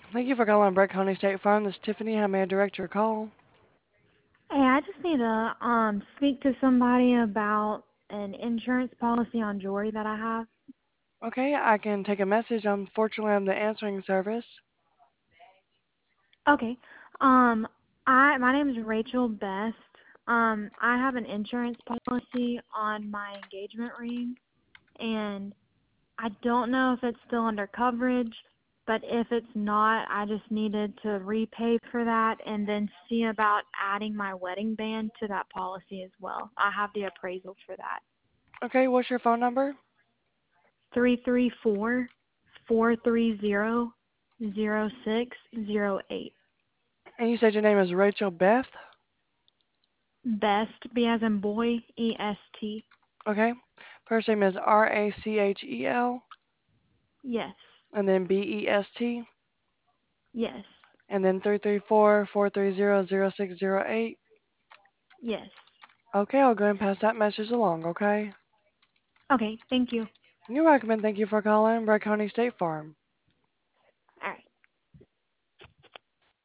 Thank you for calling Brett County State Farm. This is Tiffany. How may I direct your call? Hey, I just need to speak to somebody about an insurance policy on jewelry that I have. Okay, I can take a message. Unfortunately, I'm the answering service. Okay. Um my name is Rachel Best. I have an insurance policy on my engagement ring, and I don't know if it's still under coverage, but if it's not, I just needed to repay for that and then see about adding my wedding band to that policy as well. I have the appraisal for that. Okay, what's your phone number? 334-430-0608. And you said your name is Rachel Beth. Best, B as in boy, EST. Okay. First name is Rachel, Yes. and then Best, Yes. and then 334-430-0608. Yes. Okay, I'll go ahead and pass that message along, okay? Okay, thank you. You're welcome, and thank you for calling Brett County State Farm.